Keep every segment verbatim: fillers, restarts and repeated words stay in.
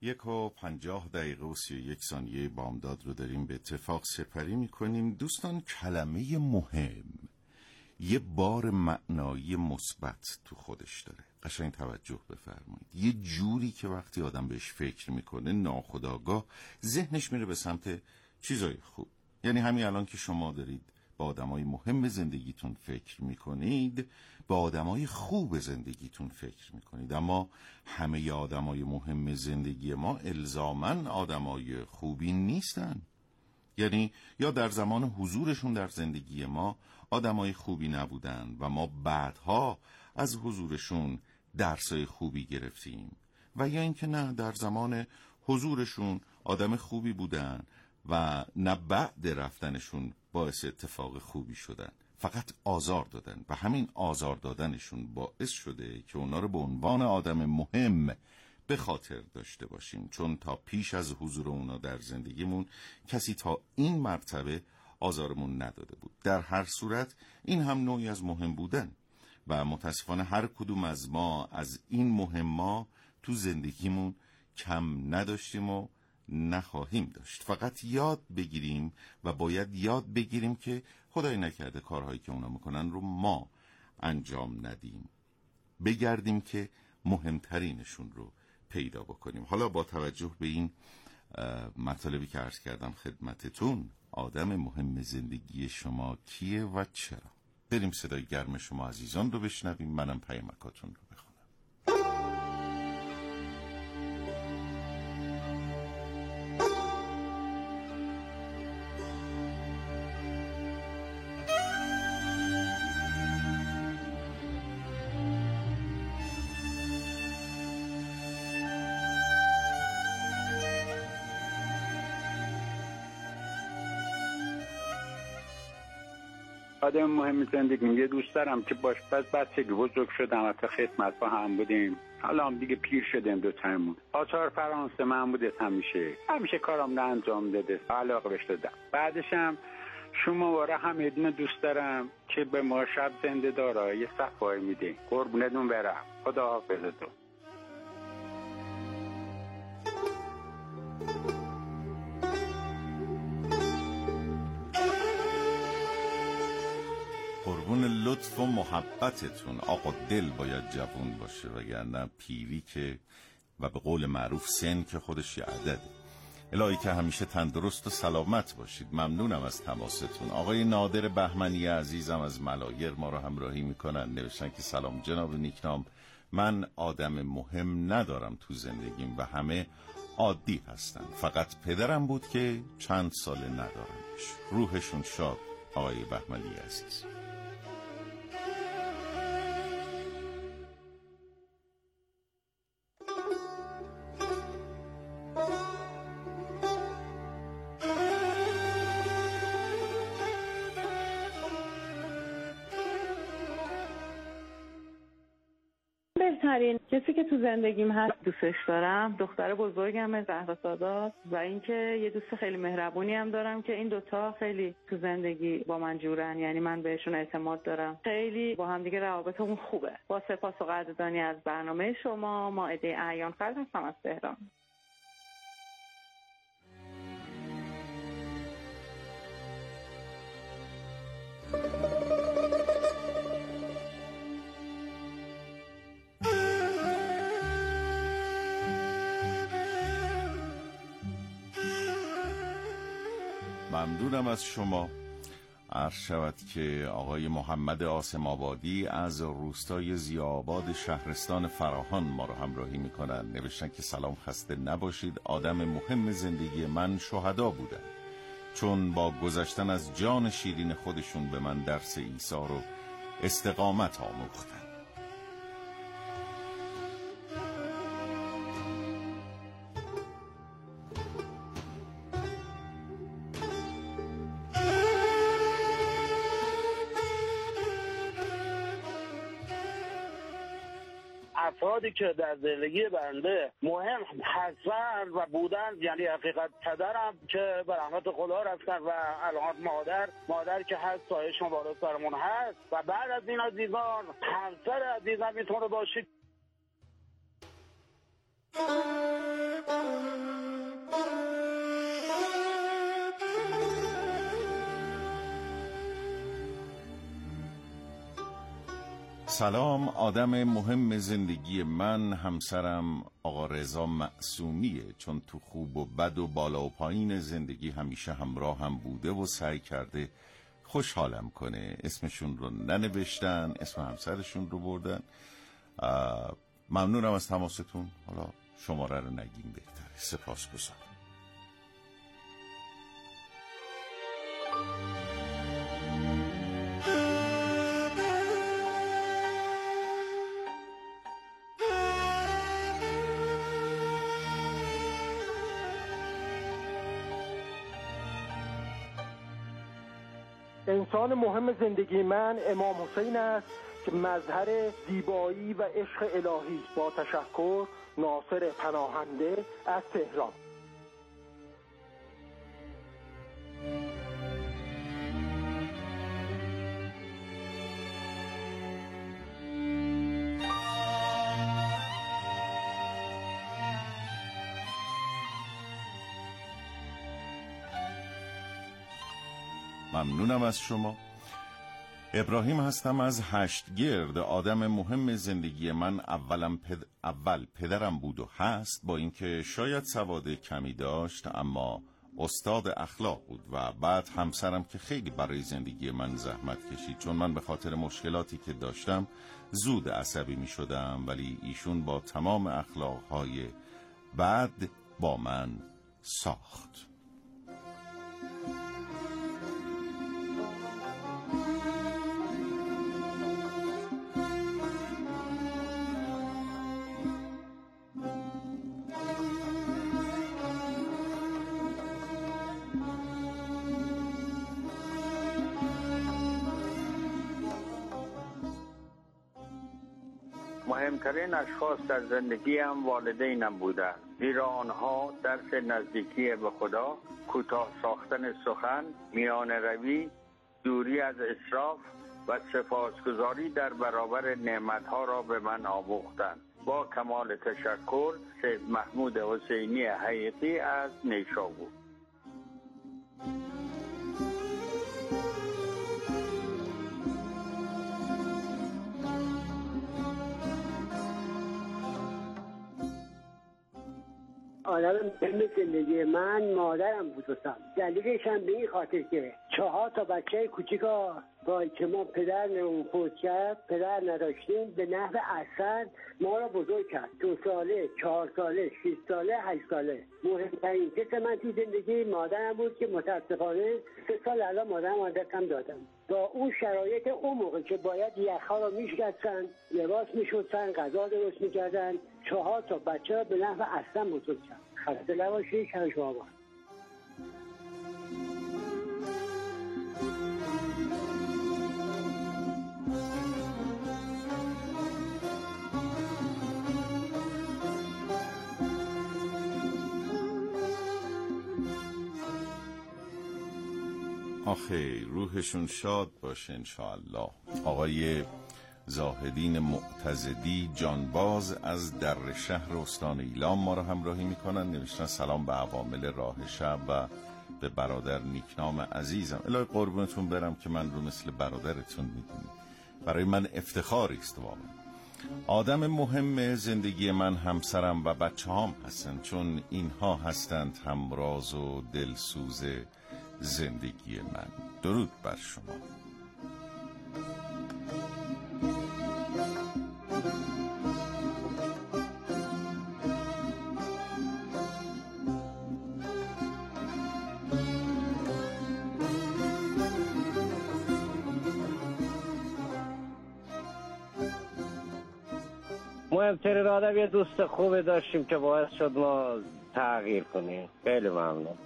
یک و پنجاه دقیقه و سی و یک ثانیه بامداد رو داریم به اتفاق سپری میکنیم. دوستان، کلمه مهم یه بار معنایی مثبت تو خودش داره. قشنگ توجه بفرمایید. یه جوری که وقتی آدم بهش فکر میکنه ناخودآگاه ذهنش میره به سمت چیزای خوب. یعنی همین الان که شما دارید با آدمای مهم زندگیتون فکر میکنید، با آدمای خوب زندگیتون فکر میکنید. اما همه آدمای مهم زندگی ما الزاماً آدمای خوبی نیستن. یعنی یا در زمان حضورشون در زندگی ما آدمای خوبی نبودن و ما بعدها از حضورشون درسای خوبی گرفتیم، و یا اینکه نه، در زمان حضورشون آدم خوبی بودن و نه بعد رفتنشون باعث اتفاق خوبی شدن، فقط آزار دادن و همین آزار دادنشون باعث شده که اونا رو به عنوان آدم مهم به خاطر داشته باشیم، چون تا پیش از حضور اونا در زندگیمون کسی تا این مرتبه آزارمون نداده بود. در هر صورت این هم نوعی از مهم بودن و متاسفانه هر کدوم از ما از این مهم‌ها تو زندگیمون کم نداشتیم و نخواهیم داشت. فقط یاد بگیریم و باید یاد بگیریم که خدای نکرده کارهایی که اونا میکنن رو ما انجام ندیم، بگردیم که مهمترینشون رو پیدا بکنیم. حالا با توجه به این مطالبی که عرض کردم خدمتتون، آدم مهم زندگی شما کیه و چرا؟ بریم صدای گرم شما عزیزان رو بشنویم، منم پیامکاتون رو بخونم. آدم مهم زندگیم یه دوست دارم که باش بس بچگی بزرگ شدم و تا خدمت با هم بودیم. حالا هم دیگه پیر شدیم دو تایمون. آچار فرانسه من بوده، همیشه همیشه کارم رو انجام داده، علاقه بهش دادم. بعدش هم شما واره هم یه دونه دوست دارم که به ما شب زنده داره یه صفایی میده. قربونتون برم. خدا حافظتون. قربون لطف و محبتتون. آقا دل باید جوون باشه، وگرنه پیری که و به قول معروف سن که خودش یه عدده. الهی که همیشه تندرست و سلامت باشید. ممنونم از تماستون. آقای نادر بهمنی عزیزم از ملایر ما رو همراهی میکنن، نوشتن که سلام جناب نیکنام، من آدم مهم ندارم تو زندگیم و همه عادی هستن، فقط پدرم بود که چند ساله ندارمش. روحشون شاد آقای بهمنی عزیز. بهترین کسی که تو زندگیم هست دوستش دارم، دختر بزرگم زهرا سادات، و اینکه یه دوست خیلی مهربونی هم دارم که این دوتا خیلی تو زندگی با من جورن، یعنی من بهشون اعتماد دارم، خیلی با هم دیگه روابطمون خوبه. با سپاس و قدردانی از برنامه شما، مائده اعیان فرد هستم از تهران. ممنونم از شما. عرض شود که آقای محمد آسم آبادی از روستای ضیاءآباد شهرستان فراهان ما رو همراهی میکنن، نوشتن که سلام، خسته نباشید. آدم مهم زندگی من شهدا بودن، چون با گذشتن از جان شیرین خودشون به من درس عیسی رو استقامت آموختن. افرادی که در زندگی بنده مهم هستن و بودن، یعنی حقیقت پدرم که به رحمت خدا رفتن و الان مادر مادر که هست، سایه‌شون بالا سرمون هست، و بعد از این عزیزان همسر عزیزم میتونه باشید. سلام، آدم مهم زندگی من همسرم آقا رضا معصومیه، چون تو خوب و بد و بالا و پایین زندگی همیشه همراه هم بوده و سعی کرده خوشحالم کنه. اسمشون رو ننوشتن، اسم همسرشون رو بردن. ممنونم از تماستون. حالا شماره رو نگیم بهتره. سپاس گذارم. انسان مهم زندگی من امام حسین است که مظهر زیبایی و عشق الهی است. با تشکر، ناصر پناهنده از تهران. ممنونم از شما. ابراهیم هستم از هشتگرد. آدم مهم زندگی من اولم پد... اول پدرم بود و هست، با اینکه شاید سواد کمی داشت اما استاد اخلاق بود، و بعد همسرم که خیلی برای زندگی من زحمت کشید، چون من به خاطر مشکلاتی که داشتم زود عصبی می شدم، ولی ایشون با تمام اخلاقهای بعد با من ساخت. مهمترین اشخاص در زندگیم والدینم بودند، زیرا آنها درس نزدیکی به خدا، کوتاه ساختن سخن، میان روی، دوری از اسراف و سپاسگزاری در برابر نعمتها را به من آموختند. با کمال تشکر، سید محمود حسینی حقیقی از نیشابور. آدم مهم زندگی من مادرم بود واسم. دلیلش هم به این خاطر که چهار تا بچه کوچیکا با که ما پدر نمون فوت کرد، پدر نداشتیم، به نحو اثر ما را بزرگ کرد. دو ساله، چهار ساله، شش ساله، هشت ساله. مهمترین کس من توی زندگی مادرم بود که متاسفانه سه سال الان مادرم از دستم دادم. با اون شرایط اون موقع که باید یخها را میشکستن، لباس میشستن، غذا درست میکردن، چهار تا بچه را به نحو اصلا بزرگ کرد. خسته نباشید. شب شما بخیر. آخه روحشون شاد باشه انشاءالله. آقای زاهدین معتزدی جانباز از در شهر استان ایلام ما را همراهی میکنن. نوشتن سلام به عوامل راه شب و به برادر نیکنام عزیزم. الهی قربونتون برم که من رو مثل برادرتون میدونی. برای من افتخاری است واقعا. آدم مهم زندگی من همسرم و بچه هام هستن، چون اینها هستند همراز و دلسوز زندگی من. درود بر شما. مهمترین آدم یه دوست خوبی داشتیم که باعث شد ما تغییر کنیم. خیلی ممنون.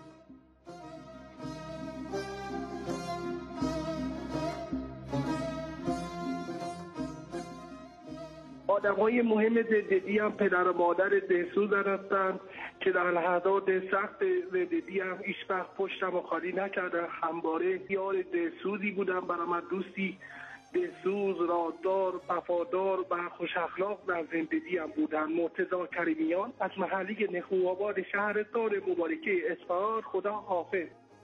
آدم‌های مهم زندگی هم پدر و مادر دلسوزم هستند که در لحظات سخت زندگی هم هیچ وقت پشتم و خالی نکردن. همواره یار دلسوزی بودم برای من، دوستی دلسوز، راددار، وفادار و خوش اخلاق در زندگیم بودند. مرتضی کریمیان از محلی نخوآباد شهرستان مبارکه اصفهان. خدا حافظ.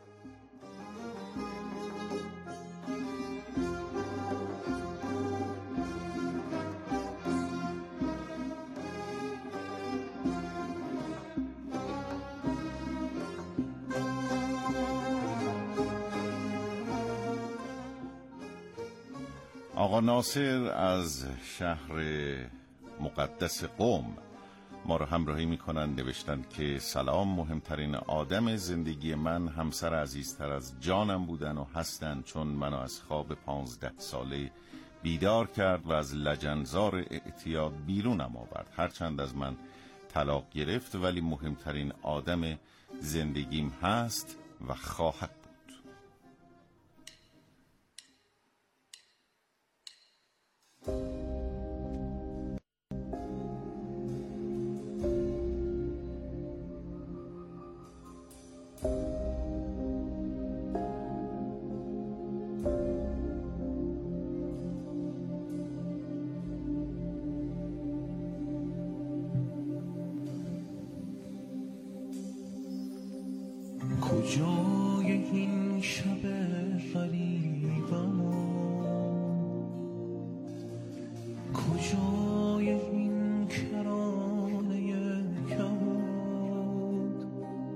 آقا ناصر از شهر مقدس قم ما رو همراهی میکنن. نوشتن که سلام، مهمترین آدم زندگی من همسر عزیزتر از جانم بودن و هستن، چون منو از خواب پانزده ساله بیدار کرد و از لجنزار اعتیاد بیرونم آورد. هرچند از من طلاق گرفت ولی مهمترین آدم زندگیم هست و خواهد بود. کجای این شب غریبم، کجای این کرانه کبود،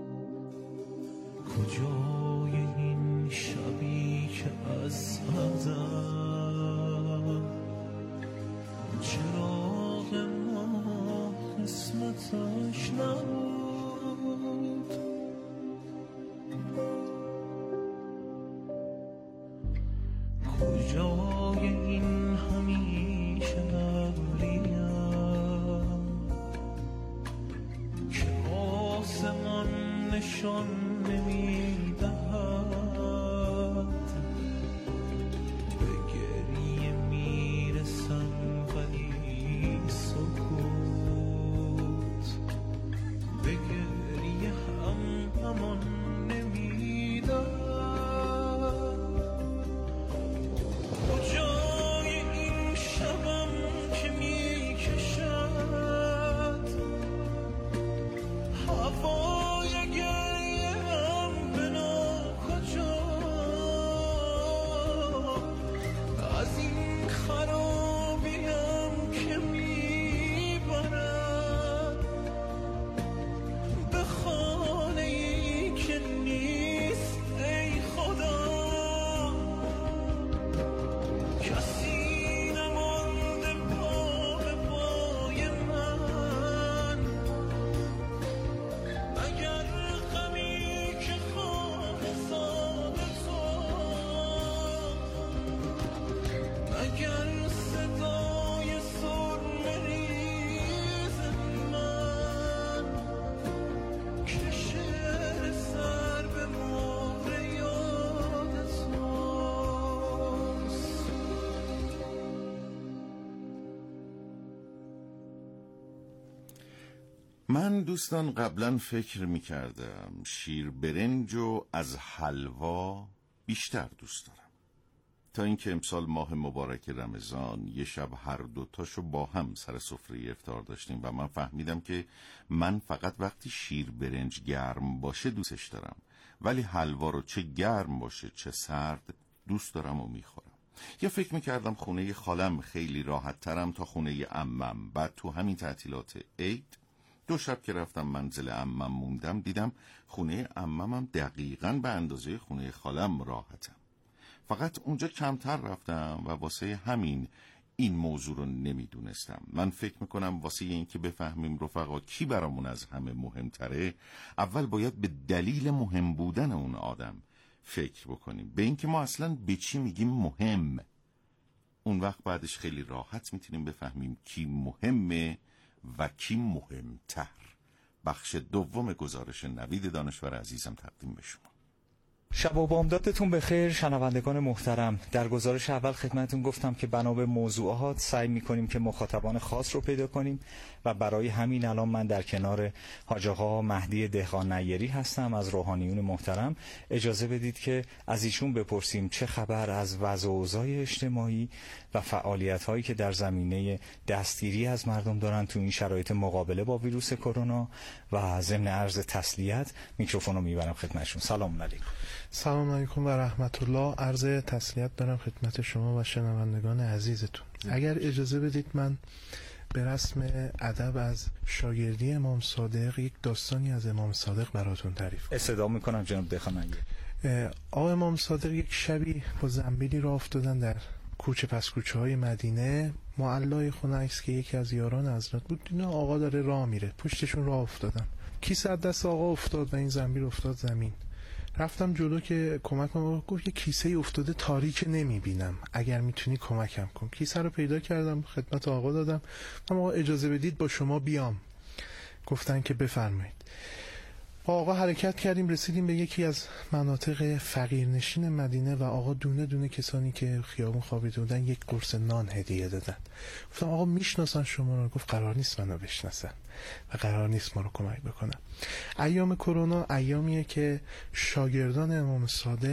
کجای این شبی که از هم زد چراغ ما قسمتش نبود. کجای این همیشه قبلیم که آسمان نشان نمیدهد، به گریه میرسم ولی سکوت، به گریه هم همان نمیدهد. من دوستان قبلا فکر می کردم شیر برنجو از حلوا بیشتر دوست دارم، تا اینکه امسال ماه مبارک رمضان یه شب هر دوتاشو با هم سر سفره افطار داشتیم و من فهمیدم که من فقط وقتی شیر برنج گرم باشه دوستش دارم، ولی حلوا رو چه گرم باشه چه سرد دوست دارم و میخورم. یا فکر میکردم خونه خالم خیلی راحت ترم تا خونه عمم. بعد تو همین تعطیلات عید دو شب که رفتم منزل عمم موندم، دیدم خونه عممم دقیقاً به اندازه خونه خالم راحتم. فقط اونجا کمتر رفتم و واسه همین این موضوع رو نمیدونستم. من فکر میکنم واسه این که بفهمیم رفقا کی برامون از همه مهمتره، اول باید به دلیل مهم بودن اون آدم فکر بکنیم، به این که ما اصلاً به چی میگیم مهم. اون وقت بعدش خیلی راحت میتونیم بفهمیم کی مهمه و کی مهمتر. بخش دوم گزارش نوید دانشور عزیزم تقدیم به شما. شب و بامدادتون بخیر شنوندگان محترم. در گزارش اول خدمتتون گفتم که بنا به موضوعات سعی می‌کنیم که مخاطبان خاص رو پیدا کنیم و برای همین الان من در کنار حاج آقا مهدی دهقان نیری هستم از روحانیون محترم. اجازه بدید که از ایشون بپرسیم چه خبر از وضع و اوضاع اجتماعی و فعالیت‌هایی که در زمینه دستگیری از مردم دارن تو این شرایط مقابله با ویروس کرونا و ضمن عرض تسلیت میکروفون رو میبرم خدمتشون. سلام علیکم. سلام علیکم و رحمت الله. عرض تسلیت دارم خدمت شما و شنوندگان عزیزتون. اگر اجازه بدید من به رسم ادب از شاگردی امام صادق یک داستانی از امام صادق براتون تعریف کنم. استدعا میکنم جناب دهقان نیری. آقا امام صادق یک شبی با زنبیلی راه افتادن در کوچه پس کوچه های مدینه. معلای خونه است که یکی از یاران حضرت بود. اینا آقا داره راه میره، پشتشون راه افتادن. کیسه از دست آقا افتاد و این زنبیل افتاد زمین. رفتم جلو که کمک کنم. گفت یه کیسه افتاده تاریک نمیبینم، اگر میتونی کمکم کن. کیسه رو پیدا کردم، خدمت آقا دادم. آقا اجازه بدید با شما بیام. گفتن که بفرمایید. با آقا حرکت کردیم، رسیدیم به یکی از مناطق فقیرنشین مدینه و آقا دونه دونه کسانی که خیابون خوابیده بودن یک قرص نان هدیه دادن. گفتم آقا میشناسن شما رو؟ گفت قرار نیست منو بشناسن و قرار نیست ما رو کمک بکنن. ایام کرونا ایامیه که شاگردان امام صادق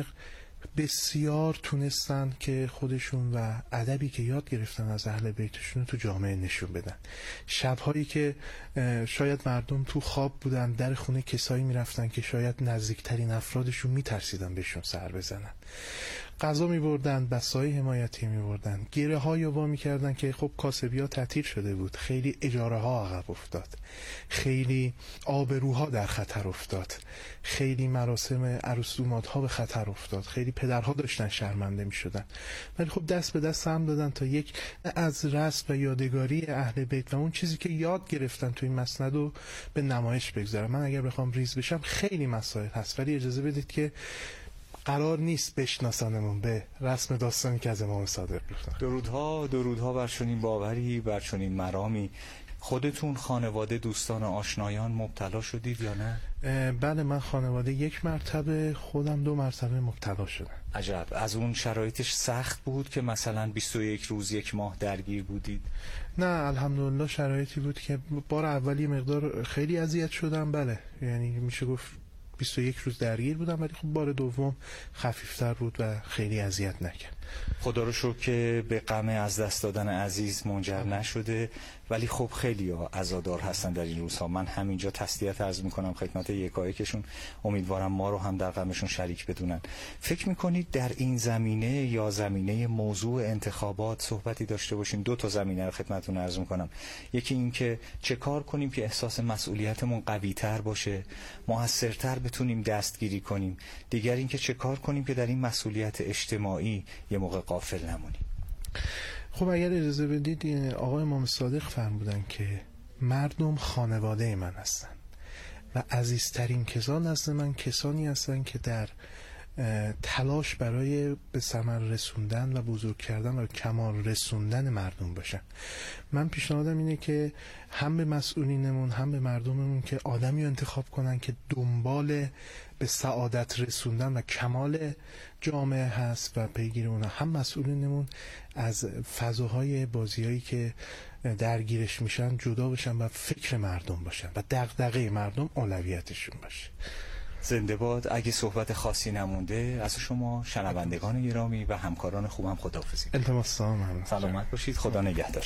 بسیار تونستن که خودشون و ادبی که یاد گرفتن از اهل بیتشون تو جامعه نشون بدن. شبهایی که شاید مردم تو خواب بودن، در خونه کسایی میرفتن که شاید نزدیکترین افرادشون میترسیدن بهشون سر بزنن. غذا میبردن، بسای حمایتی میبردن، گره های وا میکردن که خب کاسبی ها تعطیل شده بود، خیلی اجاره ها عقب افتاد، خیلی آبروها در خطر افتاد، خیلی مراسم عروس داماد ها به خطر افتاد، خیلی پدرها داشتن شرمنده میشدن. ولی خب دست به دست هم دادن تا یک از رسم و یادگاری اهل بیت و اون چیزی که یاد گرفتن تو این مسند رو به نمایش بگذارن. من اگر بخوام ریز بشم خیلی مسائل هست، ولی اجازه بدید که قرار نیست بشناسانمون به رسم داستانی که از امام صادق گفتن. درودها درودها بر چنین باوری، بر چنین مرامی. خودتون، خانواده، دوستان، آشنایان مبتلا شدید یا نه؟ بله، من خانواده یک مرتبه، خودم دو مرتبه مبتلا شدم. عجب. از اون شرایطش سخت بود که مثلا بیست و یک روز یک ماه درگیر بودید؟ نه الحمدلله شرایطی بود که بار اولی مقدار خیلی اذیت شدم. بله یعنی میشه گفت بیست و یک روز درگیر بودم، ولی خب بار دوم خفیفتر بود و خیلی اذیت نکرد. خدا رو شکر که به غم از دست دادن عزیز منجر نشده، ولی خب خیلی ها عزادار هستن در این روزها. من همینجا تسلیت عرض میکنم خدمت یکایکشون، امیدوارم ما رو هم در غمشون شریک بدونن. فکر میکنید در این زمینه یا زمینه موضوع انتخابات صحبتی داشته باشیم؟ دو تا زمینه رو خدمتتون عرض میکنم. یکی این که چه کار کنیم که احساس مسئولیتمون قوی تر باشه، موثرتر بتونیم دستگیری کنیم. دیگر این که چه کار کنیم که در این مسئولیت اجتماعی یه موقع غافل نمونیم. خب اگر اجازه بدید، آقای امام صادق فرمودن که مردم خانواده من هستن و عزیزترین کسان نزد من کسانی هستن که در تلاش برای به ثمر رسوندن و بزرگ کردن و کمال رسوندن مردم باشن. من پیشنهادم اینه که هم به مسئولینمون هم به مردممون که آدمی رو انتخاب کنن که دنبال به سعادت رسوندن و کمال جامعه هست و پیگیر اونها، هم مسئولینمون از فضاهای بازیایی که درگیرش میشن جدا بشن و فکر مردم باشن و دغدغه مردم اولویتشون باشه. زنده باد. اگه صحبت خاصی نمونده از شما شنوندگان گرامی و همکاران خوبم خداحافظی. التماس سلام. سلامت باشید. خدا نگهدار.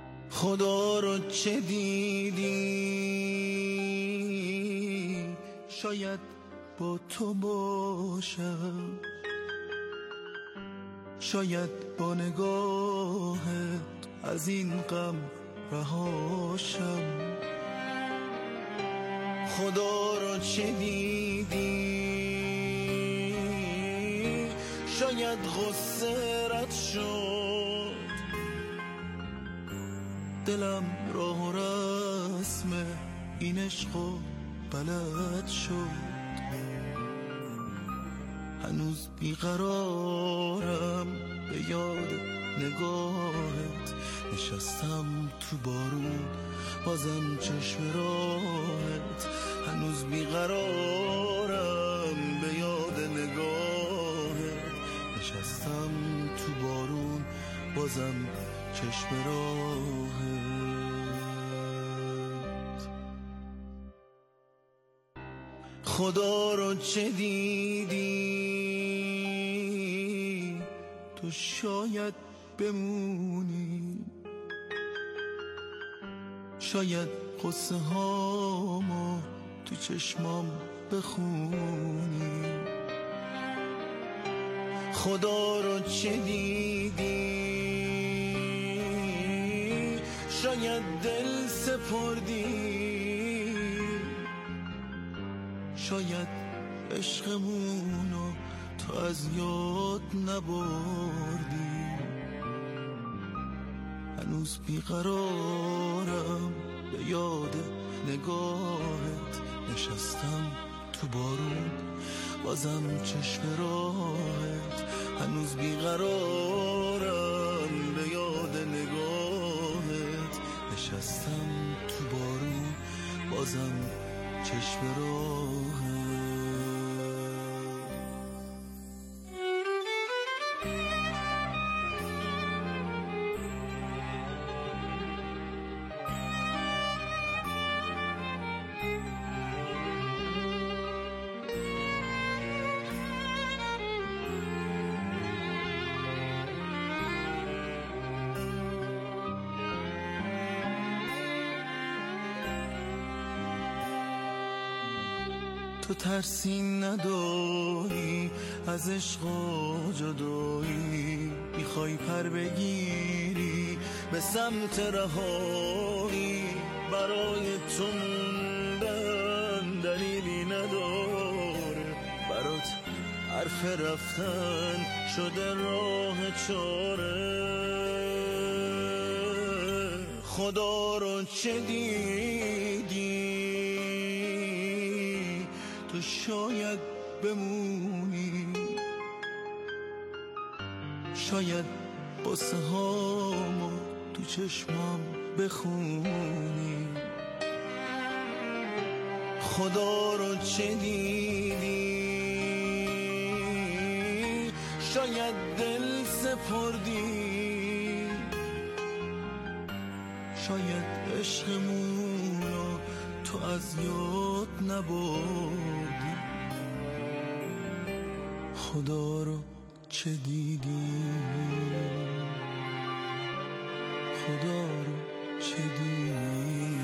خدا رو چه دیدی شاید با تو باشم، شاید با نگاهت از این غم رهاشم. خدا را چه دیدی؟ شاید غصه رد شد، دلم راه و رسم این عشق و بلد شد. هنوز بیقرارم به یاد نگاهت، نشستم تو بارون بازم چشم راهت. هنوز بیقرارم به یاد نگاهت، نشستم تو بارون بازم چشم راهت. خدا رو چه دیدی؟ تو شاید بمونی، شاید قصه هامو تو چشمام بخونی. خدا رو چه دیدی؟ شاید دل سپردی، شاید عشقمونو تو از یاد نبردی. هنوز بیقرارم به یاد نگاهت، نشستم تو بارون بازم چشم راهت. هنوز بیقرارم به یاد نگاهت، نشستم تو بارون بازم چشم راهت. تو ترسی نداری از عشق و جدایی، میخوای پر بگیری به سمت رهایی. برای تو موندن دلیلی نداره، برات حرف رفتن شده راه چاره. خدا رو چه دیدی؟ تو شاید بمونی، شاید قصه هامو تو چشمام بخونی. خدا رو چه دیدی؟ شاید دل سپردی، شاید عشقمونو تو از یاد نبردی. خدا رو چه دیدی؟ خدا رو چه دیدی؟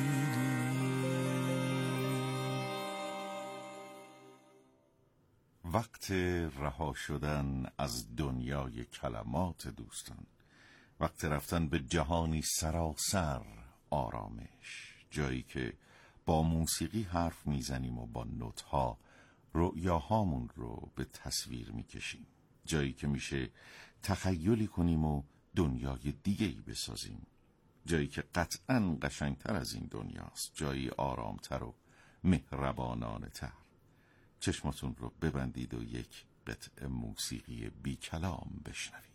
وقت رها شدن از دنیای کلمات دوستان، وقت رفتن به جهانی سراسر آرامش، جایی که با موسیقی حرف میزنیم و با نوت‌ها رؤیاهامون رو به تصویر میکشیم، جایی که میشه تخیلی کنیم و دنیای دیگه‌ای بسازیم، جایی که قطعاً قشنگتر از این دنیاست، جایی آرامتر و مهربانانه تر. چشماتون رو ببندید و یک قطعه موسیقی بی کلام بشنوید.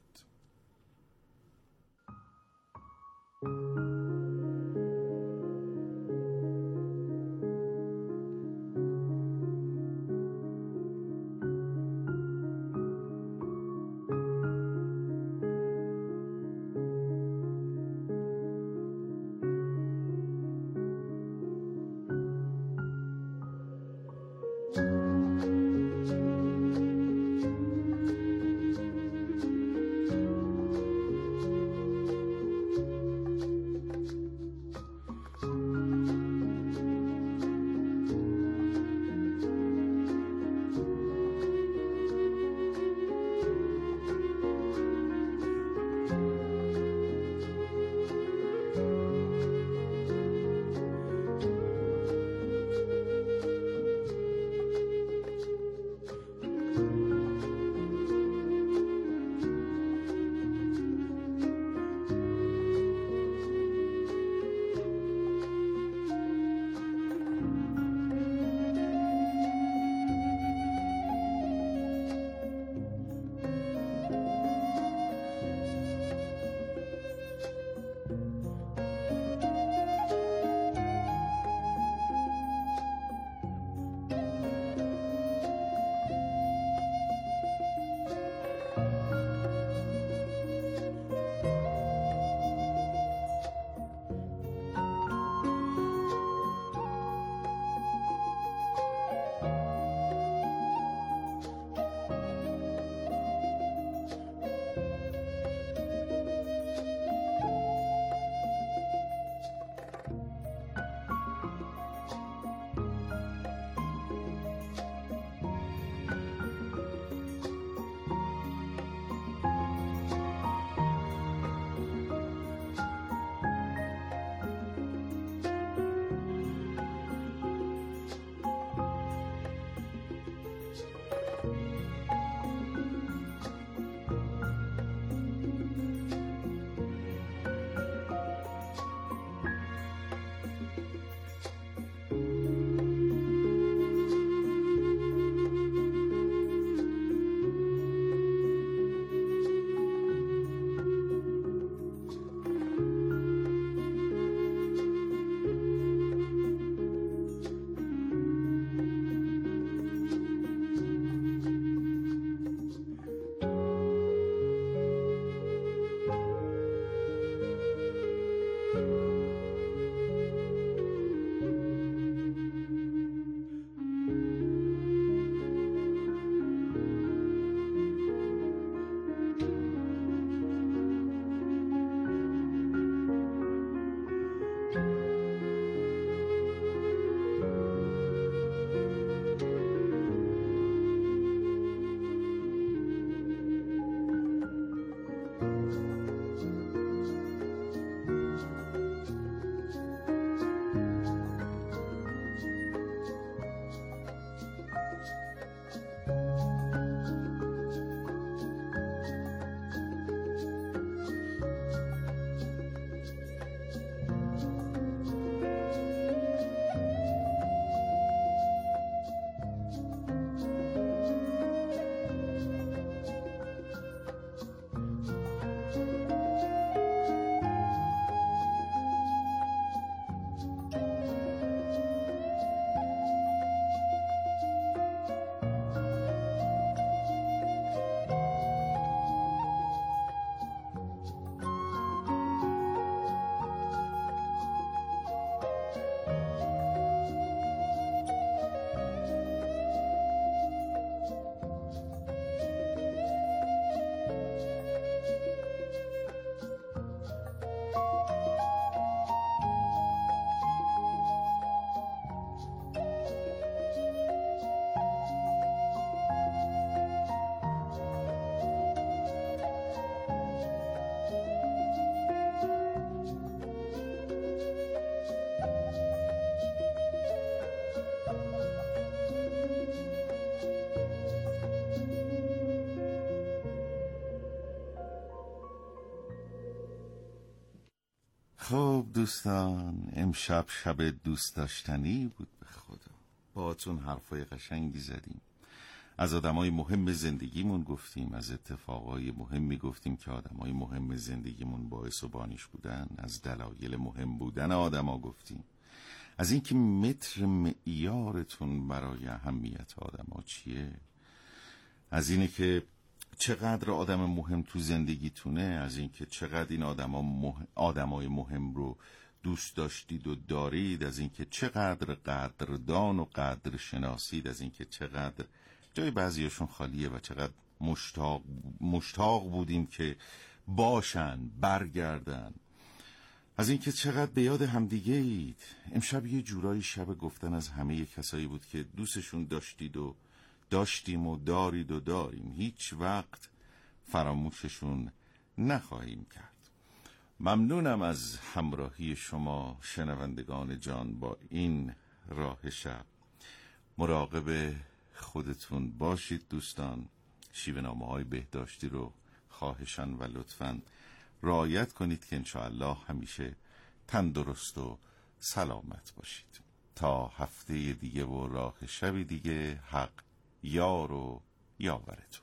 خب دوستان، امشب شب دوست داشتنی بود به خدا. باهاتون حرفای قشنگی زدیم، از آدمای مهم زندگیمون گفتیم، از اتفاقای مهمی گفتیم که آدمای مهم زندگیمون باعث و بانیش بودن، از دلایل مهم بودن آدما گفتیم، از اینکه متر معیارتون برای اهمیت آدما چیه، از اینه که چقدر آدم مهم تو زندگیتونه، از اینکه چقدر این آدما مهم، آدمای مهم رو دوست داشتید و دارید، از اینکه چقدر قدردان و قدر شناسید، از اینکه چقدر جای بعضیاشون خالیه و چقدر مشتاق مشتاق بودیم که باشن، برگردن، از اینکه چقدر به یاد همدیگه اید. امشب یه جورایی شب گفتن از همه کسایی بود که دوستشون داشتید و داشتیم و دارید و داریم، هیچ وقت فراموششون نخواهیم کرد. ممنونم از همراهی شما شنوندگان جان با این راه شب. مراقب خودتون باشید دوستان. شیوه‌نامه‌های بهداشتی رو خواهشاً و لطفاً رعایت کنید که انشاءالله همیشه تندرست و سلامت باشید. تا هفته دیگه و راه شبی دیگه، حق یار و یاورتون.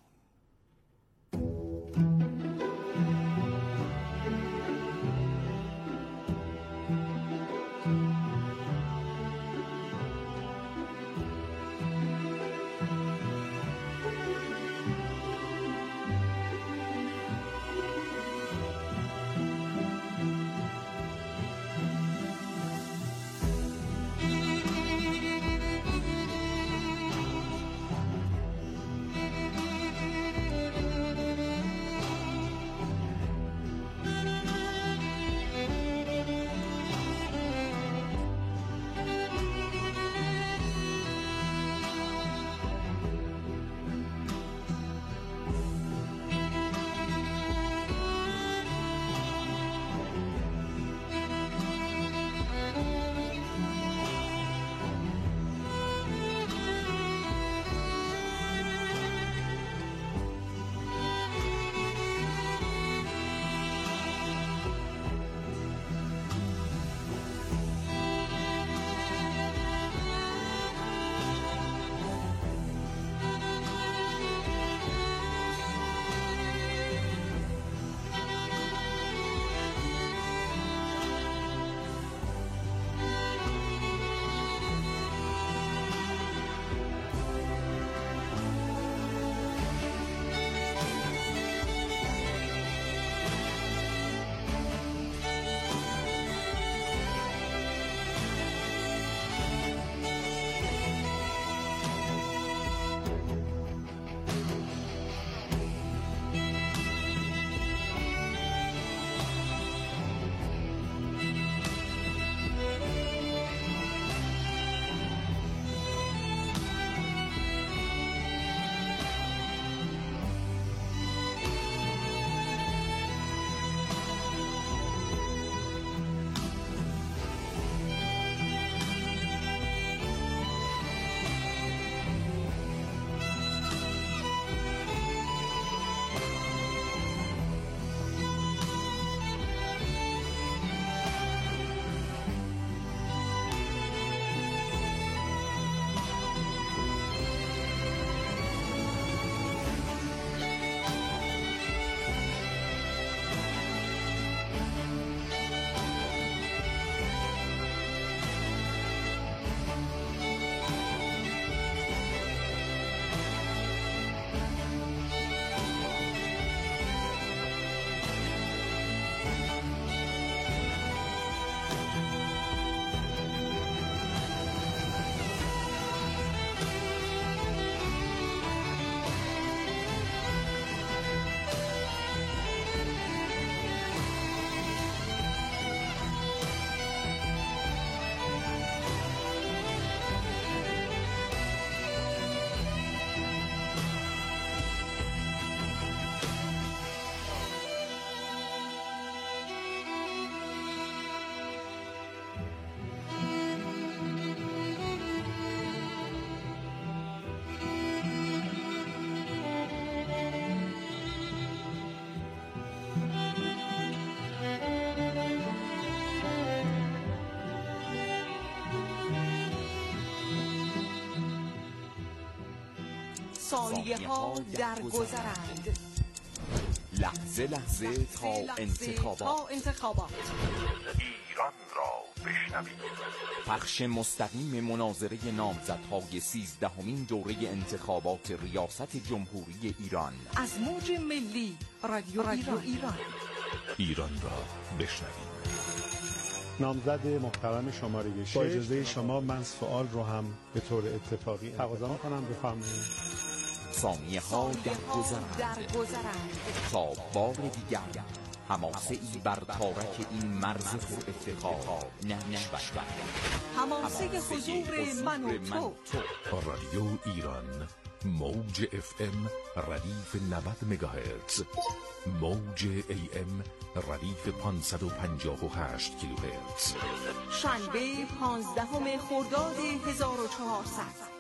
ثانیه ها در گذرند، لحظه لحظه تا انتخابات. انتخابات ایران را بشنوید. پخش مستقیم مناظره نامزدهای سیزدهمین دوره انتخابات ریاست جمهوری ایران از موج ملی رادیو, رادیو ایران. ایران ایران را بشنوید. نامزد محترم شماره شش، با اجازه شما من سوال رو هم به طور اتفاقی تقاضا می‌کنم. بفرمایید. ثانیه ها در گذرند تا بار دیگر حماسه ای بر تارک این مرز پر افتخار نشود. حماسه حضور من و تو. رادیو ایران، موج اف ام ردیف نود مگاهرتز، موج ای ام ردیف پانصد و پنجاه و هشت کیلوهرتز. شنبه پانزدهم خرداد هزار و چهارصد.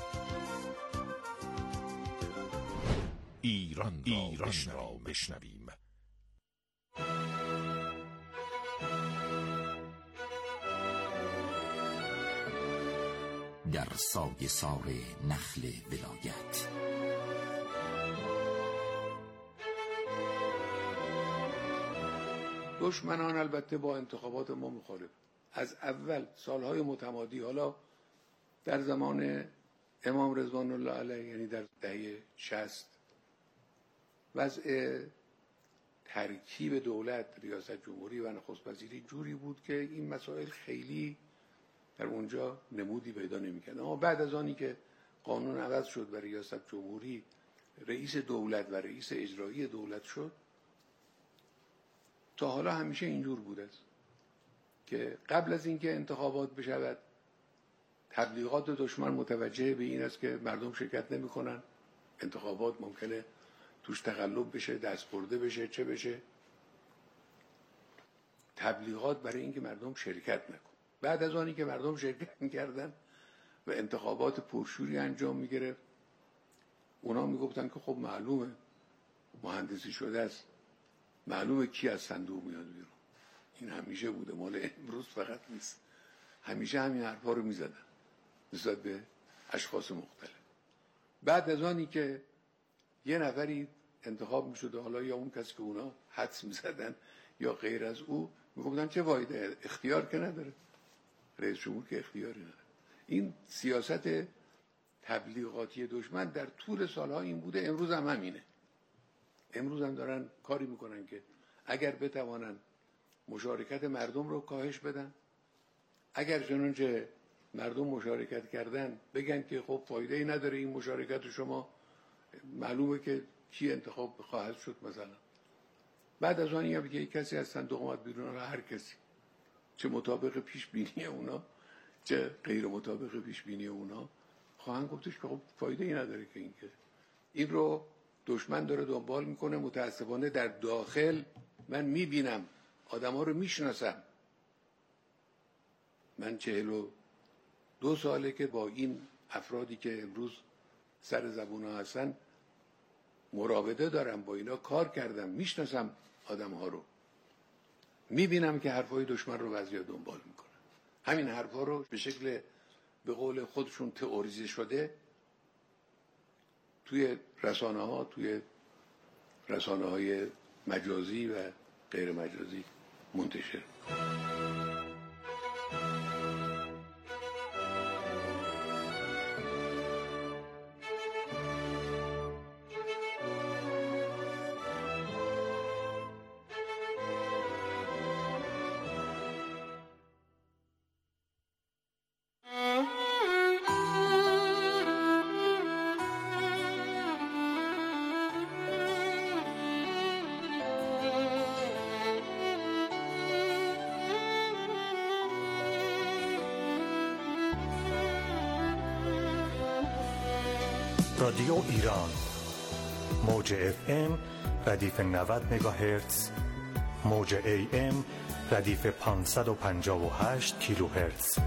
ایران را, ایران را بشنویم. در سایه سار نخل ولایت. دشمنان البته با انتخابات ما مخالف. از اول سالهای متمادی، حالا در زمان امام رضوان الله علیه، یعنی در دهه شصت، وضع ترکیب دولت، ریاست جمهوری و نخست وزیری جوری بود که این مسائل خیلی در اونجا نمودی پیدا نمی‌کرد. اما بعد از آنی که قانون عوض شد و ریاست جمهوری رئیس دولت و رئیس اجرایی دولت شد، تا حالا همیشه اینجور بوده است که قبل از اینکه انتخابات بشود تبلیغات دشمن متوجه به این است که مردم شرکت نمی‌کنن، انتخابات ممکنه توش تقلب بشه، دست برده بشه، چه بشه. تبلیغات برای اینکه مردم شرکت نکن. بعد از آنی که مردم شرکت میکردن و انتخابات پرشوری انجام میگرفت، اونا میگفتن که خب معلومه مهندسی شده است، معلومه کی از صندوق میاد بیرون. این همیشه بوده، مال امروز فقط نیست. همیشه همین حرفا رو میزدن نسبت به اشخاص مختلف. بعد از آنی که یه نفری انتخاب میشد، حالا یا اون کسی که اونا حدس میزدن یا غیر از او، میگفتن چه فایده، اختیار که نداره، رئیس جمهور که اختیاری نداره. این سیاست تبلیغاتی دشمن در طول سالها این بوده، امروز هم همینه. امروز هم دارن کاری میکنن که اگر بتوانن مشارکت مردم رو کاهش بدن، اگر چنانچه مردم مشارکت کردن بگن که خب فایده ای نداره این مشارکت شما، معلومه که کی انتخاب خواهد شد مثلا. بعد از آنی هم که کسی از صندوق اومد بیرون، هر کسی چه مطابق پیش بینی اونا چه غیر مطابق پیش بینی اونا خواهند گفتش که خب فایده ای نداره که این که این رو دشمن داره دنبال میکنه. متاسفانه در داخل من میبینم، آدم ها رو میشناسم. من چهل و دو ساله که با این افرادی که امروز سر زبون ها هستن مراوده دارم، با اینا کار کردم، میشناسم آدم ها رو، میبینم که حرفای دشمن رو بعضیا دنبال میکنن. همین حرفا رو به شکل به قول خودشون تئوریزه شده توی رسانه ها، توی رسانه های مجازی و غیر مجازی منتشر. رادیو ایران، موج اف ام ردیف نود مگاهرتز، موج ای ام ردیف پانصد و پنجاه و هشت کیلوهرتز.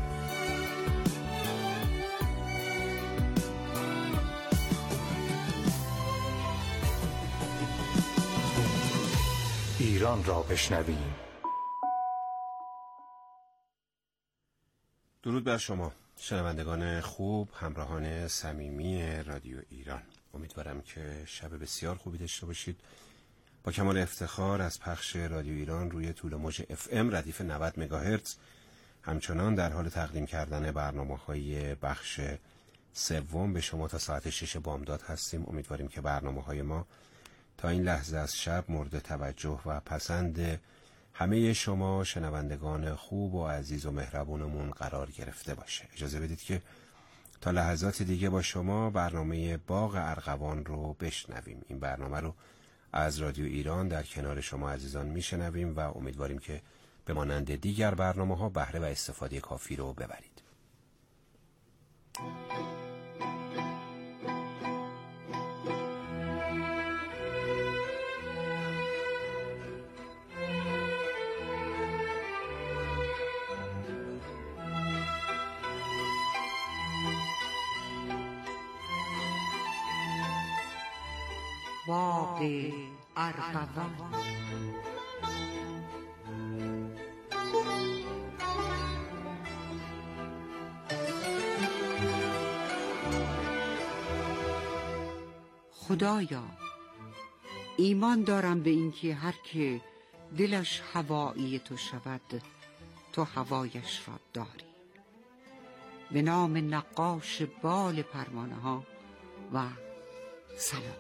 ایران را بشنویم. درود بر شما شنوندگان خوب، همراهان صمیمی رادیو ایران. امیدوارم که شب بسیار خوبی داشته باشید. با کمال افتخار از پخش رادیو ایران روی طول موج اف ام ردیف نود مگاهرتز همچنان در حال تقدیم کردن برنامه‌های بخش سوم به شما تا ساعت شش بامداد هستیم. امیدواریم که برنامه‌های ما تا این لحظه از شب مورد توجه و پسند همه شما شنوندگان خوب و عزیز و مهربونمون قرار گرفته باشه. اجازه بدید که تا لحظات دیگه با شما برنامه باغ ارغوان رو بشنویم. این برنامه رو از رادیو ایران در کنار شما عزیزان میشنویم و امیدواریم که به مانند دیگر برنامه‌ها بهره و استفاده کافی رو ببرید. باغ ارغوان. خدایا، ایمان دارم به اینکه هر که دلش هوایی تو شود تو هوایش را داری. به نام نقاش بال پروانه ها و سلام.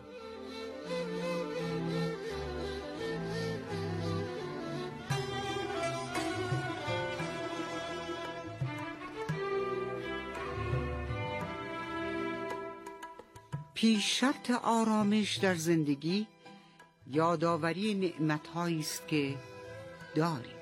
پیش شرط آرامش در زندگی یادآوری نعمت‌هایی است که داریم.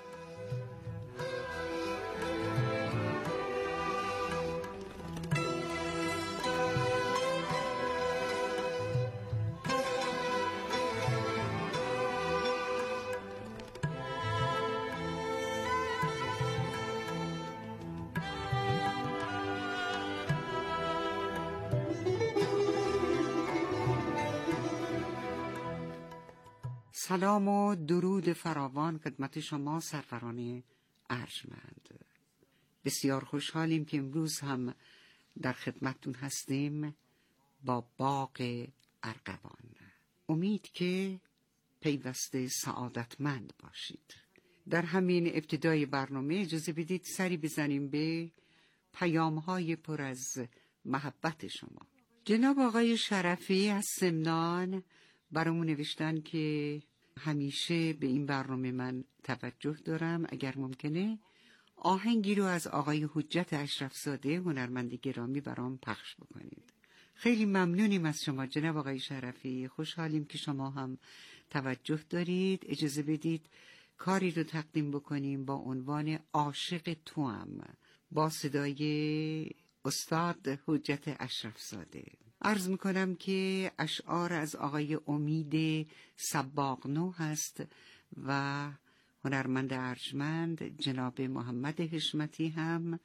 سلام و درود فراوان خدمت شما سروران ارجمند. بسیار خوشحالیم که امروز هم در خدمتتون هستیم با باغ ارغوان. امید که پیوسته سعادتمند باشید. در همین ابتدای برنامه اجازه بدید سری بزنیم به پیام‌های پر از محبت شما. جناب آقای شرفی از سمنان برامون نوشتن که همیشه به این برنامه من توجه دارم، اگر ممکنه آهنگی رو از آقای حجت اشرفزاده هنرمند گرامی برام پخش بکنید. خیلی ممنونیم از شما جناب آقای شرفی، خوشحالیم که شما هم توجه دارید. اجازه بدید کاری رو تقدیم بکنیم با عنوان عاشق توام با صدای استاد حجت اشرفزاده. عرض میکنم که اشعار از آقای امید سباقنو هست و هنرمند ارجمند جناب محمد حشمتی هم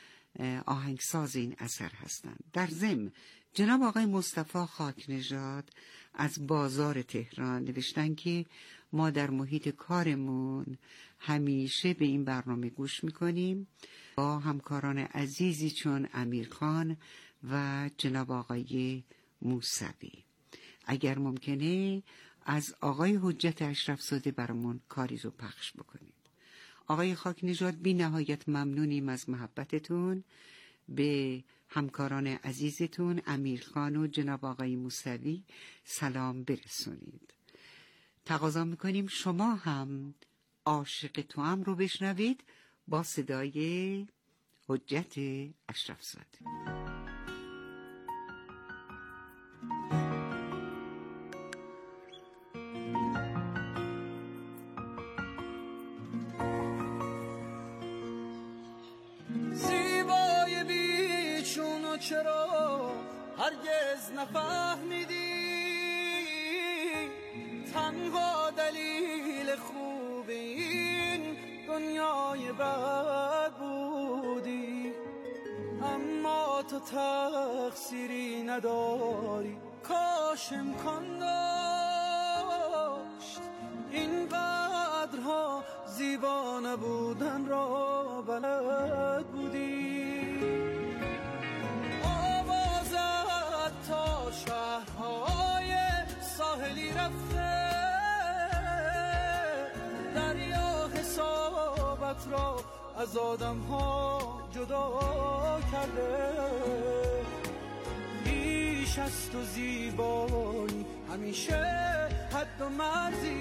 آهنگساز این اثر هستند. در ضمن جناب آقای مصطفی خاک‌نژاد از بازار تهران نوشتن که ما در محیط کارمون همیشه به این برنامه گوش میکنیم با همکاران عزیزی چون امیرخان و جناب آقای موسوی. اگر ممکنه از آقای حجت اشرفزاده برامون کاری رو پخش بکنید. آقای خاک‌نژاد بی نهایت ممنونیم از محبتتون. به همکاران عزیزتون امیرخان و جناب آقای موسوی سلام برسونید. تقاضا میکنیم شما هم عاشق توام رو بشنوید با صدای حجت اشرفزاده. چرا هرگز نفهمیدی تنها دلیل خوب این دنیای بد بودی، اما تو تقصیری نداری. کاش امکان داشت اینقدرها زیبا نبودن را بلد بودی. آوازت تا شهر از آدم ها جدا کرده. بیش از تو زیبایی همیشه حد و مرزی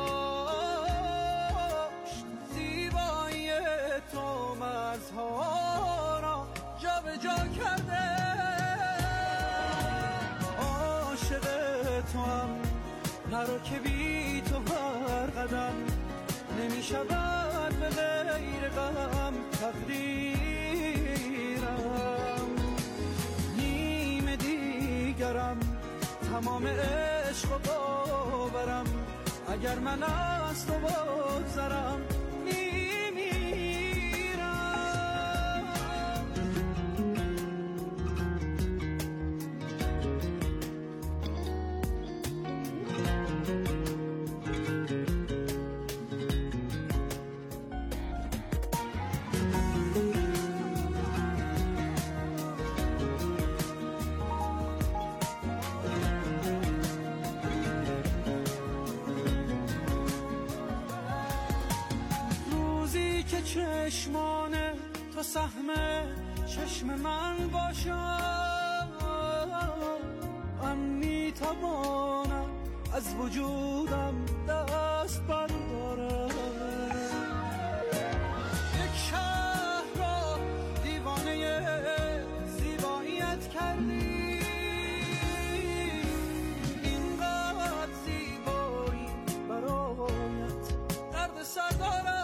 داشت. زیبایی تو مرزها را جا به جا کرده. عاشق تو هم نرو که بی تو هر قدم نمی شود به غیر غم تقدیرم. نیم دیگرم تمام عشق و باورم، اگر من از تو بگذرم چشمان تو سهم چشم من باشم. من میتوانم از وجودم دست بردارم. یک شهر را دیوانه زیباییت کردی. اینقدر زیبایی برایت درد سر دارم.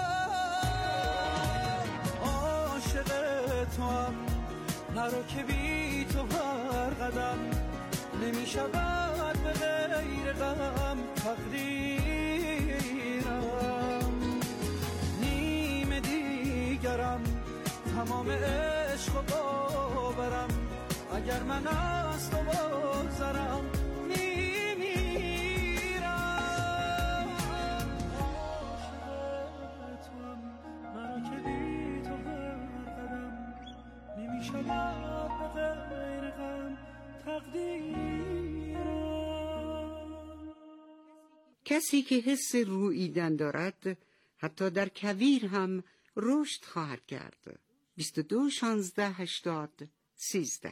تو هم نرو که بی تو هر قدم نمی شود به غیر غم تقدیرم. نیم دیگرم تمام عشق و باورم، اگر من از تو بگذرم میمیرم. عاشق تو هم نرو که بی تو هر قدم نمی شود به غیر غم تقدیرم. کسی که حس روییدن دارد حتی در کویر هم رشد خواهد کرد. بیست و دو شانزده هشتاد سیزده.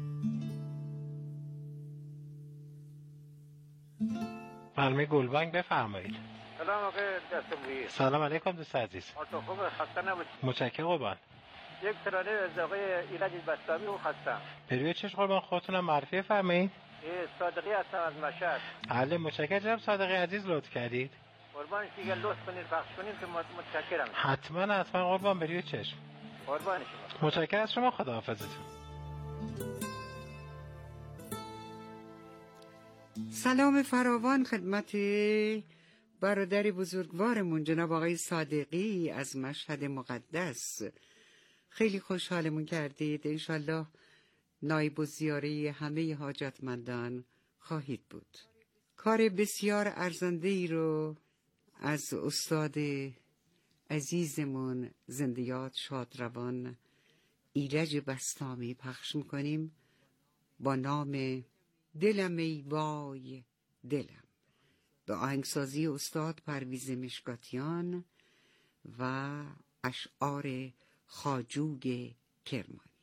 برنامه گلبانگ بفرمایید. سلام آقای دستمویی. سلام علیکم دوست عزیز. حالتون خوبه؟ خسته نباشید. متشکرم قربان. یک ترانه از آقای ایرج بستامی و خستم. پریود چش قربان خودتونم معرفی فرمایید. صادقی هستم از مشهد. بله متشکرم جناب صادقی عزیز لطف کردید. قربان دیگه لطف کنید پخش کنید که متشکرم. حتما حتما قربان پریود چش. قربان شما. متشکرم از شما، خداحافظتون. سلام فراوان خدمت برادر بزرگوارمون جناب آقای صادقی از مشهد مقدس. خیلی خوشحالمون کردید. انشالله نایب و زیاره همه حاجتمندان خواهید بود. کار بسیار ارزنده‌ای رو از استاد عزیزمون زندیات شادروان ایرج بستامی پخش میکنیم با نام دلم ای وای دلم، به آهنگسازی استاد پرویز مشکاتیان و اشعار خواجوی کرمانی.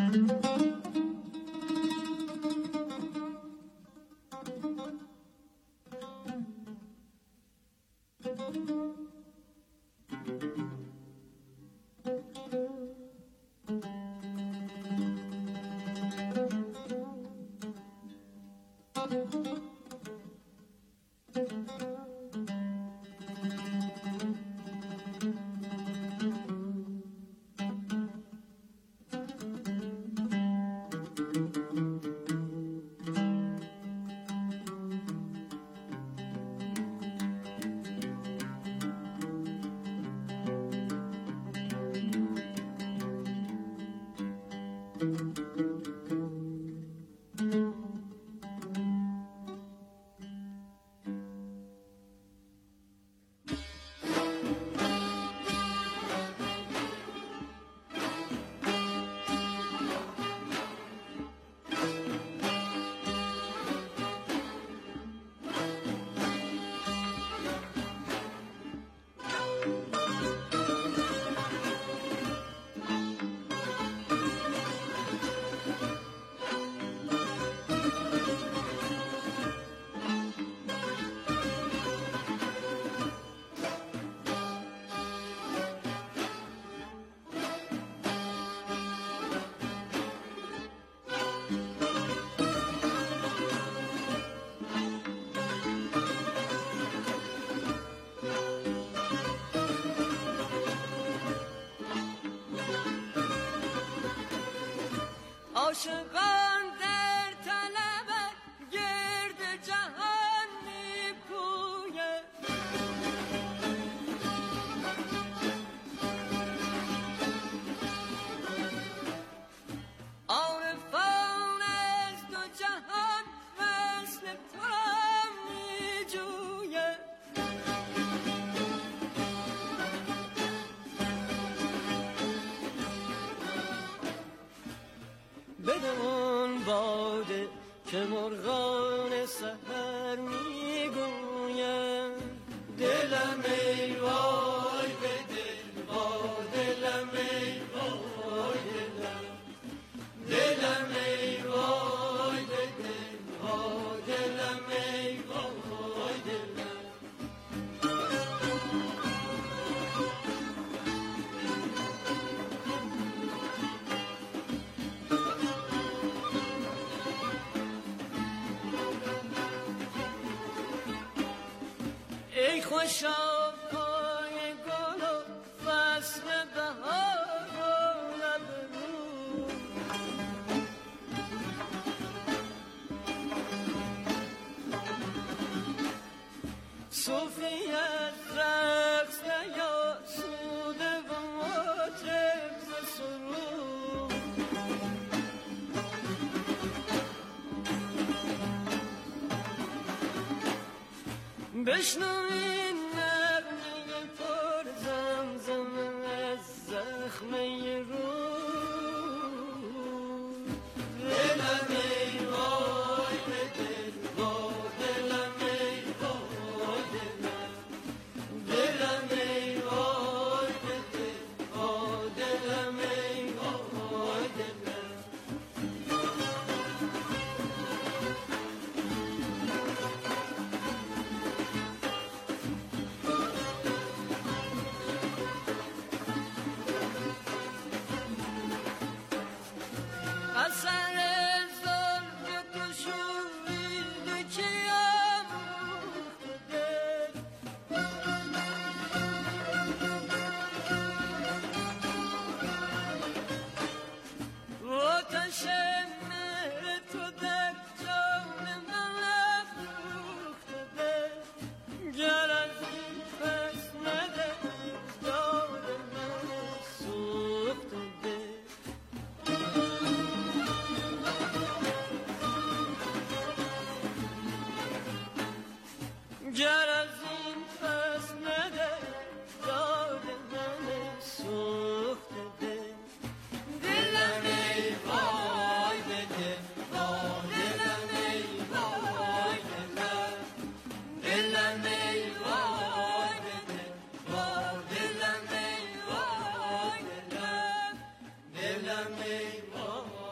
عاشقان در طلب گرد جهان میپوید عارفان از دو جهان وصل تو را میجوید بدون باده که مرغان سحر میگوید دلم ای وای به دل با دلم ای وای دلم دلم ای وای به دل با دلم ای وای دلم ای خوشا پای گل و فصل بهار و لب رو صوفی از رقص یا سوده و مطرب ز سرود بشنوین نغمه پر زمزم از زخمه رو دلم ای وای به دل با دلم ای وای دلم دلم ای وای به دل با دلم ای وای دلم اثر ظلم تو شوریده که آموخته آتش مهر تو در جان من افروخته گر از این پس نده دار من سوخته گر از این پس نده داد من سوخته دل دلم ای وای به دل با دلم ای وای دلم دلم ای وای به دل با دلم ای وای دلم دلم ای وای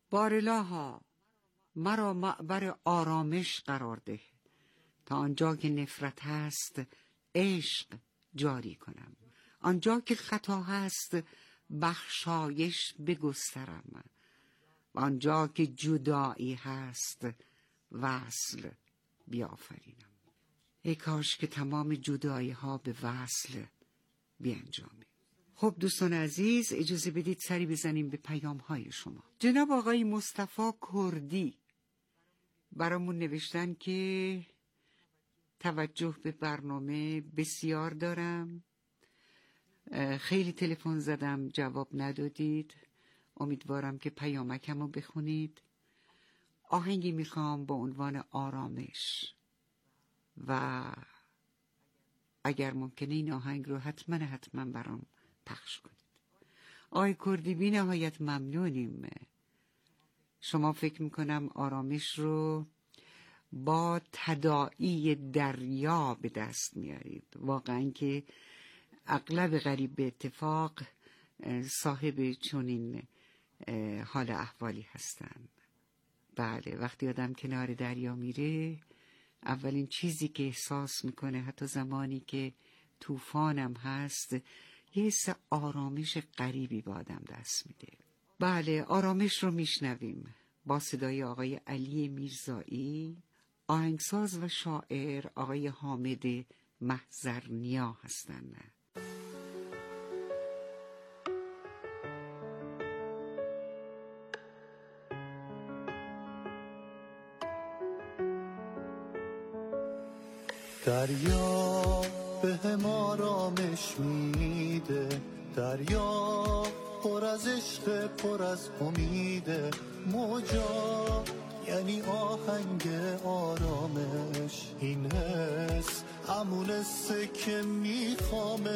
بارالها مرا معبر آرامش قرار ده، تا آنجا که نفرت هست عشق جاری کنم، آنجا که خطا هست بخشایش بگسترم، و آنجا که جدایی هست وصل بیافرینم. ای کاش که تمام جدایی ها به وصل بیانجامه. خب دوستان عزیز، اجازه بدید سری بزنیم به پیام های شما. جناب آقای مصطفی کردی برامون نوشتن که توجه به برنامه بسیار دارم، خیلی تلفن زدم جواب ندادید، امیدوارم که پیامکم رو بخونید. آهنگی میخوام با عنوان آرامش و اگر ممکنه این آهنگ رو حتما حتما برام پخش کنید. آقای کردی بی نهایت ممنونیم. شما فکر میکنم آرامش رو با تداعی دریا به دست میارید. واقعا که اغلب غریب به اتفاق صاحب چنین حال احوالی هستن. بله، وقتی آدم کنار دریا میره اولین چیزی که احساس میکنه، حتی زمانی که طوفانم هست، یه حس آرامش غریبی به آدم دست میده. بله، آرامش رو میشنویم با صدای آقای علی میرزایی. آهنگساز و شاعر آقای حامد محضرنیا هستند. دریا به هم آرامش میده، دریا پر از عشق، پر از امیده، موجا یعنی آهنگ آرامش، این حس همون حسه که میخوامش.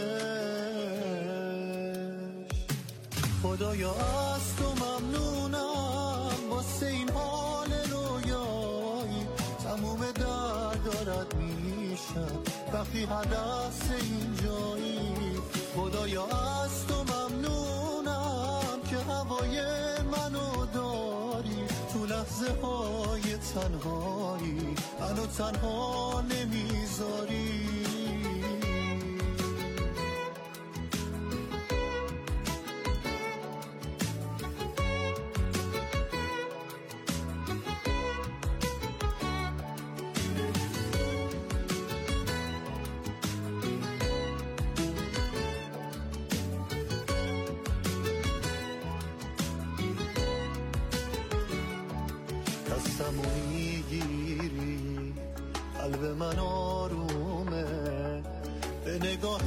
خدایا از تو ممنونم واسه این حال رویایی، تموم درد دارد میشم وقتی حدث اینجایی. خدایا از تو ممنونم که هوای منو داری، تو لحظه های تنهایی منو تنها نمیذاری. دستمو میگیری، قلب من آرومه، به نگاه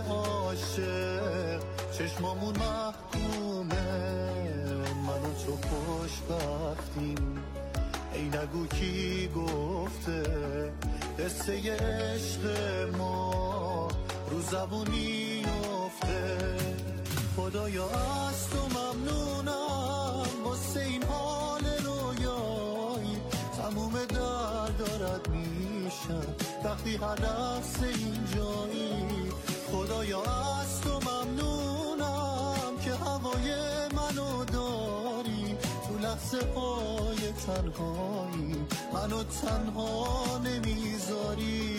عاشق چشمامون محکومه. من و تو خوشبختیم، ای نگو کی گفته قصه عشق ما رو زبونی افته. خدایا از تو ممنونم واسه این حال رویایی، تموم درد دارد میشم وقتی هر لحظه اینجایی. خدایا از تو ممنونم که هوای منو داری، تو لحظه های تنهایی منو تنها نمیذاری.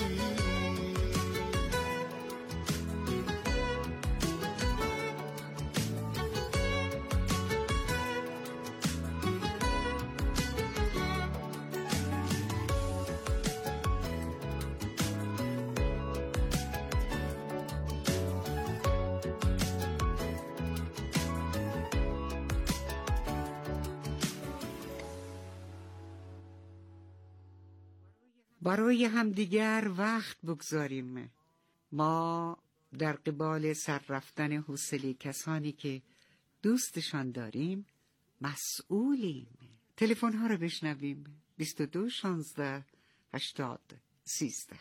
برای همدیگر وقت بگذاریم. ما در قبال سر رفتن حوصله کسانی که دوستشان داریم مسئولیم. تلفن ها رو بشنویم. بیست و دو شانزده هشتاد سیزده.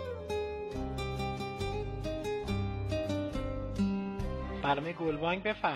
برنامه گلبانگ بفرمایید.